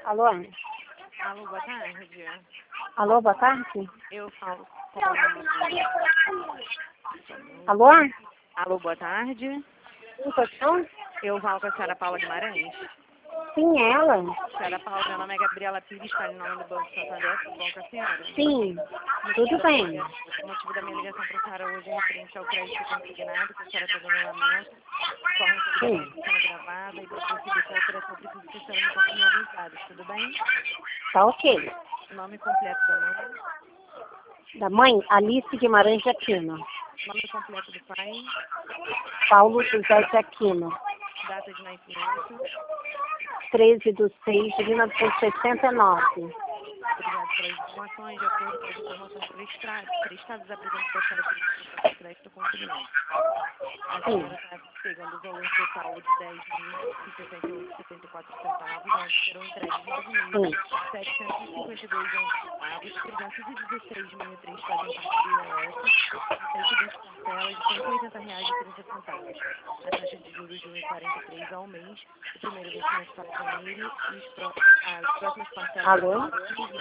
Alô? Alô, boa tarde. Alô, boa tarde? Eu falo. Alô? Alô, boa tarde. Informação? Eu falo com a senhora Paula Guimarães. Sim, ela? Senhora Paula, meu nome é Gabriela Pires, falo em nome do Banco Santander. Tudo bom com a senhora? Sim, tudo bem. O motivo da minha ligação para a senhora hoje é referente ao crédito consignado, que a senhora está dando andamento, forma que a ligação está sendo gravada, e para prosseguir com a operação preciso que a senhora me confirme alguns dados, tudo bem? Tá ok. Nome completo da mãe, Da mãe, Alice Guimarães de Aquino. nome completo do pai, Paulo José de Aquino. data de nascimento. 13/6/1969. Obrigado pelas informações. De acordo com as informações prestadas, apresento para a senhora que o crédito consignado. A senhora está pegando o valor total de R$10.068,74, onde serão entregues R$9.752,11, 316.003 fazem parte do IOF, e 120 parcelas de R$180,30. A taxa de juros de 1,43 ao mês, o primeiro vencimento para janeiro e as próximas parcelas... Alô?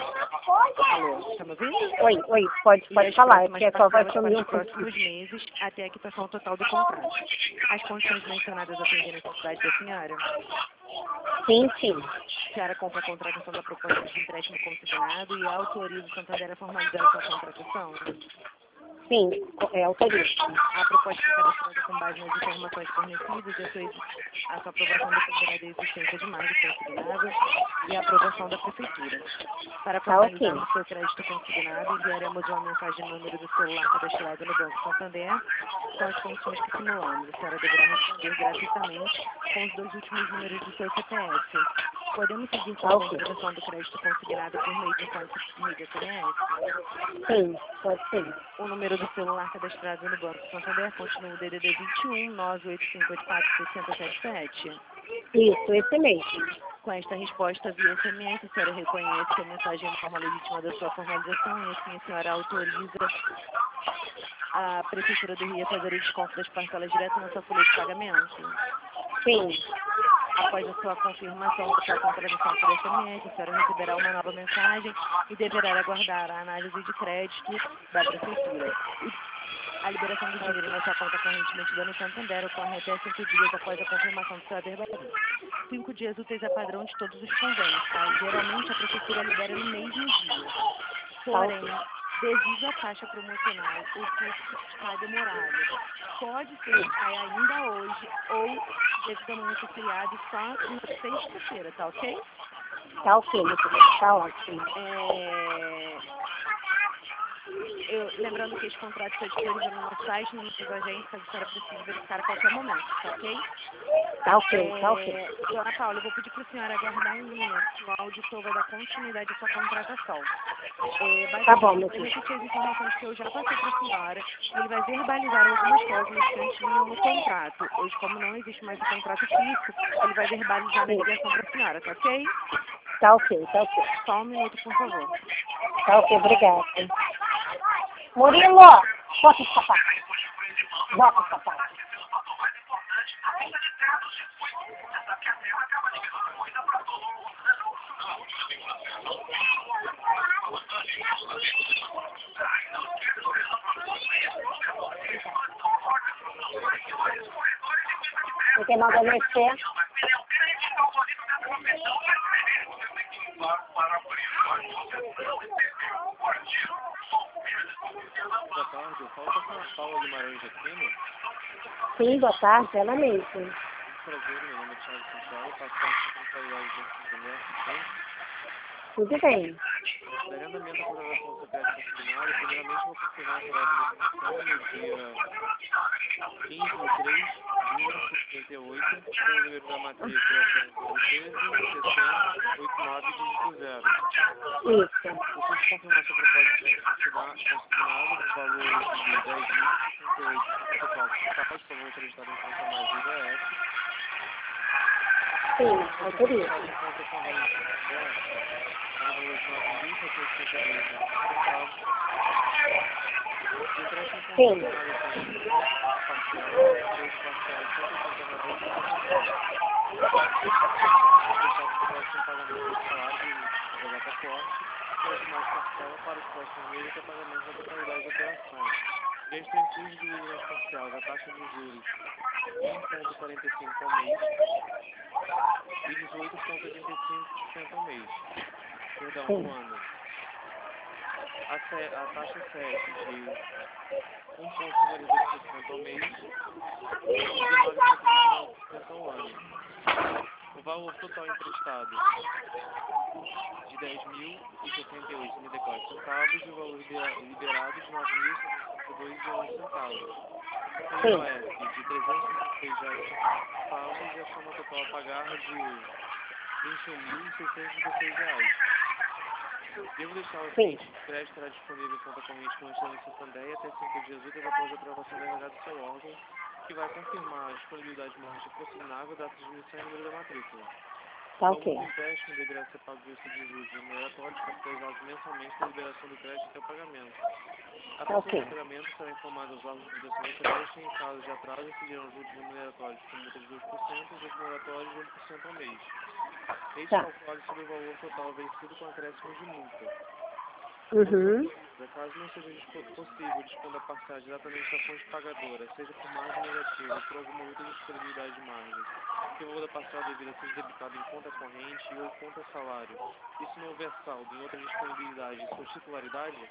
Alô, está me ouvindo? Oi, pode falar, é porque a sua voz sumiu para um os próximos pouquinho. meses até a quitação total do contrato. As condições mencionadas atendem a necessidade da senhora? Sim. A senhora compra a contratação da proposta de empréstimo consignado e autoriza o Santander a formalizar a sua contratação? Sim, autoriza. A proposta foi cadastrada com base nas informações fornecidas e a sua aprovação dependerá da existência de margem consignada e a aprovação da Prefeitura. Para formalizar o seu crédito consignado, enviaremos uma mensagem no número do celular cadastrado no Banco Santander com as condições que simulamos. A senhora deverá responder gratuitamente com os 2 últimos números do seu CPF. Podemos seguir com a contratação do crédito consignado por meio de SMS? Sim, pode ser. O número do celular cadastrado no Banco Santander continua o DDD 21 98584 6077. Isso, esse mesmo. Com esta resposta via SMS, a senhora reconhece que a mensagem é uma forma legítima da sua formalização e assim a senhora autoriza a Prefeitura do Rio a fazer o desconto das parcelas direto na sua folha de pagamento? Sim. Após a sua confirmação da sua contratação por SMS, a senhora receberá uma nova mensagem e deverá aguardar a análise de crédito da Prefeitura. A liberação do dinheiro na sua conta corrente emitida no Santander ocorre até 5 dias após a confirmação do seu verbalismo. 5 dias úteis é padrão de todos os convênios, tá? Geralmente a Prefeitura libera no mesmo dia. Porém, devido à taxa promocional, o fluxo está demorado. Pode ser que saia ainda hoje ou, devido a amanhã ser feriado, só na sexta-feira, tá ok? Tá ok, tá ótimo. Lembrando que esse contrato está disponível no nosso site, no nosso agente, caso a senhora precise verificar a qualquer momento, tá ok? Tá ok. Dona Paula, eu vou pedir para a senhora aguardar em linha, que o auditor vai dar continuidade à sua contratação. Tá bom, meu Vou filho. repetir as informações que eu já passei para a senhora e ele vai verbalizar algumas cláusulas que antes vinham no contrato. Hoje, como não existe mais o contrato físico, ele vai verbalizar na ligação para a senhora, tá ok? Tá ok. Só um minuto, por favor. Tá ok, obrigada. Murilo, bota o sapato. Não tem nada a mexer. Boa tarde, eu falo com a senhora Paula Guimarães de Aquino. Sim, boa tarde, ela mesmo. Prazer, meu nome é Thiago Santiago, faço parte da contabilidade do Santander, Tudo bem. daria andamento à contratação do seu crédito consignado. Primeiramente, eu vou confirmar a sua data de emissão no dia 15/3/1988, com o número da matrícula sendo 013-60-89-0. Isso. Eu preciso confirmar sua proposta de crédito consignado no valor de R$10.068,64. Por favor, acreditar em conta mais IDF. Sim, autoriza. Em conta corrente Santander, no valor de R$9.782,11. O empréstimo consignado tem 120 parcelas, 3 parcelas de R$189,60. sem pagamento do salário do dataporte, e mais parcela para os próximos meses até pagamento da totalidade da operação. Este inclui incluído nas parcelas a taxa de juros 1,45 ao mês e 18,85% ao mês. Perdão, ao ano. A taxa 7 de 1,52% ao mês e 19,29% ao ano. O valor total emprestado de R$ 10.068,74 centavos e o valor liberado de R$ 9.702,11 centavos. O IOF de R$ 356,00 centavos e a soma total a pagar de R$ 21.616,00. Devo deixar o seguinte: o crédito estará disponível em conta corrente com o Estado Santander até 5 dias úteis após a aprovação da RH do seu órgão, que vai confirmar a disponibilidade de morte consignável, data de emissão e número da matrícula. Tá O ok. empréstimo deverá ser pago via juros remuneratórios, capitalizados mensalmente na liberação do crédito até o pagamento. A pessoa do pagamento será informada aos órgãos de proteção do crédito e, em caso de atraso, seguirão juros remuneratórios com multa de 2% e juros moratórios de 1% ao mês. Este calculado sobre o valor total vencido com acréscimos de multa. Caso não seja possível dispor da parcela diretamente da fonte pagadora, seja por margem negativa ou por alguma outra disponibilidade de margem, que o valor da parcela devida seja debitado em conta corrente ou conta salário, e se não houver saldo em outra disponibilidade de sua titularidade,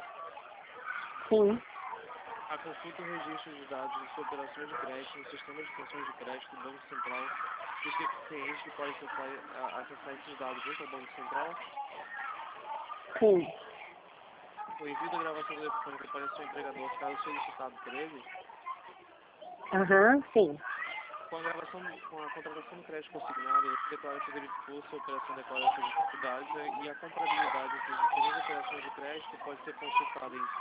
a consulta o registro de dados de sua operação de crédito no sistema de funções de crédito do Banco Central, e que o cliente pode acessar esses dados junto ao Banco Central. O envio da gravação telefônica para seu empregador, caso solicitado por ele. Com a contratação do crédito consignado, ele declara que verificou se a operação declara essas dificuldades e a comparabilidade entre as diferentes operações de crédito pode ser consultada em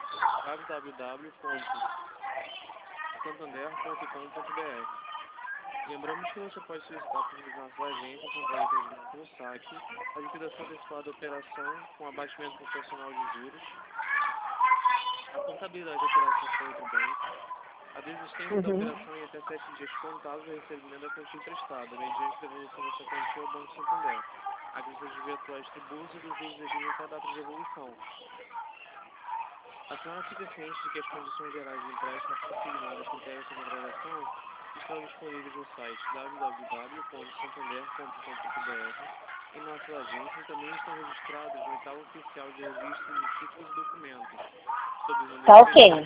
www.santander.com.br. Lembramos que você pode solicitar por nossas agências Central de Atendimento no saque, a liquidação antecipada da operação com abatimento proporcional de juros, a contabilidade da operação com outro banco, a desistência da operação em até 7 dias contados do recebimento da quantia emprestada, mediante devolução da sua quantia ao Banco Santander, aquisições de virtuais tributos e dos juros devidos até a data de devolução. A senhora fica ciente de que as condições gerais de empréstimo consignadas que integram essa contratação estão disponíveis no site www.santander.com.br e nossas agências também estão registradas no edital oficial de registro de títulos e documentos, sob o número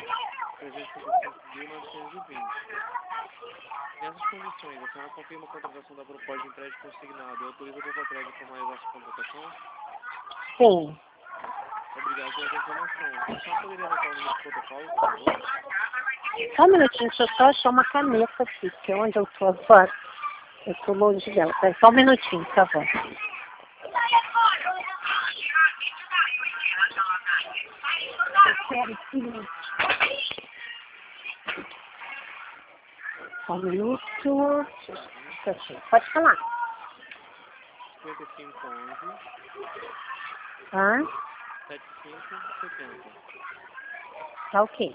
355.920. Nessas condições, a senhora confirma a contratação da proposta de empréstimo consignado e autoriza o Propacred a formalizar essa contratação? Sim. Obrigado pela informação. A senhora poderia anotar o número de protocolo, por favor? Só um minutinho, deixa eu só achar uma caneta aqui, que é onde eu estou agora. Eu estou longe dela. Só um minutinho, por favor. Só um minuto. Pode falar. 5511 7570. Tá ok.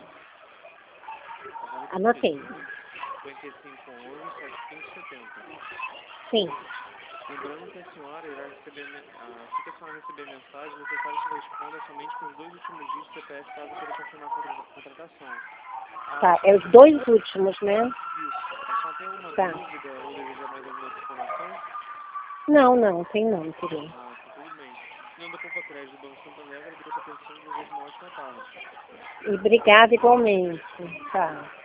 Anotei. 5511 7570. Sim. Lembrando que a senhora irá receber, assim que a senhora receber mensagem, necessário que responda somente com os 2 últimos dígitos do CPF caso queira confirmar a contratação. Tá, é os 2 últimos, né? Isso. A senhora tem alguma dúvida ou deseja mais alguma informação? Não, tem não, querido. Tá tudo bem. Em nome da Propacred do Banco Santander, agradeço a atenção e desejo uma ótima tarde. Obrigada igualmente. Tá.